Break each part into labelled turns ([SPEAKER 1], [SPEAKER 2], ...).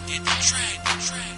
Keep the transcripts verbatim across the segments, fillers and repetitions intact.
[SPEAKER 1] it, track, track.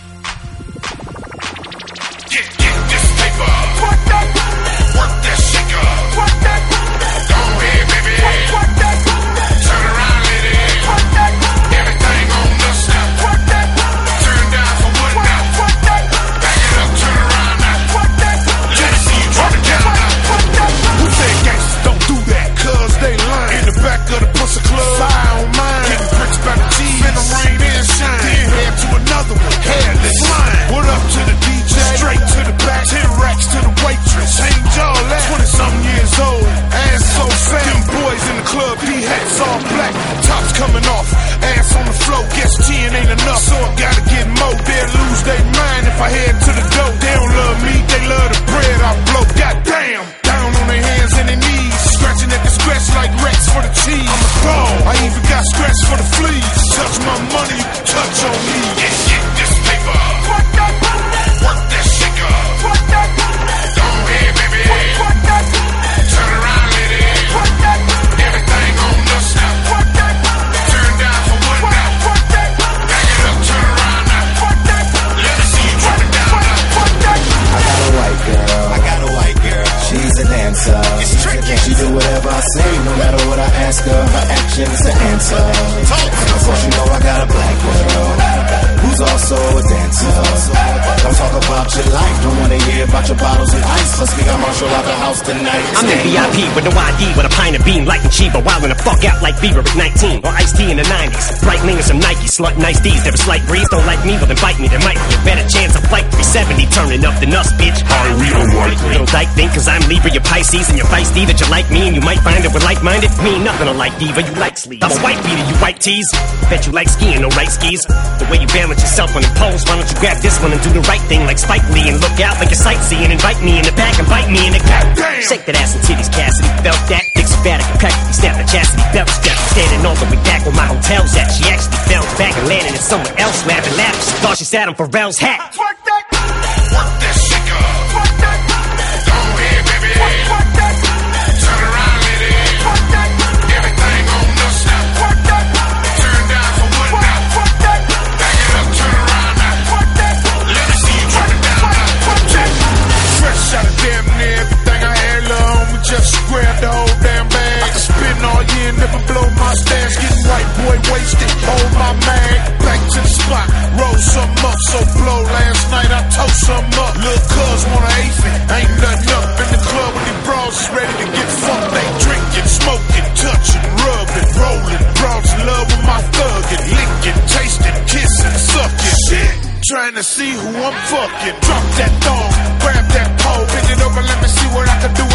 [SPEAKER 2] Get, get this paper. Work that, work that shaker. Work that, go ahead, baby. Work that, turn around, lady. Work that, everything on the snap. Work that, turn down for what now? Work that, back it up, turn around now. Work that, let me see you drop it down now. Work that, who said gangsters don't do that? Cause they lying. In the back of the pussy club, fire on mine. Getting bricks by the cheese, finna rain and shine. Then head to another one, headless flying. What up to the D J? Straight to the back, ten racks to the waitress. Change all that. Twenty-something years old, ass so fat. Them boys in the club, D-hats all black. Tops coming off, ass on the floor. Guess ten ain't enough, so I gotta get more. They'll lose their mind if I head to the door. They don't love me, they love the bread I blow. Goddamn, down on their hands and their knees, scratching at the scratch like Rex for the cheese. I'm a dog, I even got scratch for the fleas. Touch my money, you can touch on me. Get, get this paper. Work that, work that shaker. Work that, go ahead, baby. Work that, turn around, lady. Work that, everything on the snap. Work that, turn down for what now? Work that, back it up, turn around now. Work that, let me see you drop it down now. Work that.
[SPEAKER 3] I got a white girl.
[SPEAKER 2] I got a white girl.
[SPEAKER 3] She's a dancer.
[SPEAKER 2] It's tricky.
[SPEAKER 3] She do whatever I say, no matter what I ask her. Her action's the answer. Of course, you know I got a black girl who's also a dancer. Don't talk about your life, don't wanna hear about your bottles and ice. Let's get Marshall out the house tonight.
[SPEAKER 4] I'm in V I P with no I D, with a pint of bean like a Chiba, wildin' the fuck out like Beaver at nineteen, or Ice-T in the nineties. Bright lean and some Nike, slut nice D's. There was slight breeze, don't like me, well then bite me. There might be a better chance of flight three seventy turning up than us, bitch.
[SPEAKER 2] Highly unlikely.
[SPEAKER 4] Little dyke think cause I'm Libra, you're Pisces, and you're feisty that you like me, and you might find that we're like-minded. Me ain't nothing to like diva, you like sleeves. I'm a white beater, you white tees. Bet you like skiing, no right skis. The way you balance yourself on the poles, why don't you grab this one and do the right thing like Spike Lee and look out like you're sightseeing. Invite me in the back and bite me in the
[SPEAKER 2] Damn.
[SPEAKER 4] Shake that ass and titties, Cassidy. Felt that, dicks fat, I can practically snap the chastity belt step. Standing all the way back where my hotel's at. She actually fell back and landed in somewhere else, laughing, laughing. She thought she sat on Pharrell's hat.
[SPEAKER 2] Work that, work that shaker. Work that, go ahead, baby. Work that, turn around, lady. Work that, everything on the snap. Work that, turn down for what now? Work that, back it up, turn around now. Work that, let me see you drop it down now. Work that, fresh out of damn near everything I had, little homie, just grab the whole damn bag. I can spin all year, never blow my stash. Getting white boy wasted, hold my mag. Back to the spot, roll some up, so blow. Last night I told some up. Lil' cuz wanna ace it, ain't nothing up in the club when these bros is ready to get fucked. They drinking, smoking, touching, rubbing, rolling. Bros in love with my thuggin', licking, tasting, kissing, sucking. Shit, trying to see who I'm fucking. Drop that thong, grab that pole, pick it up and let me see what I can do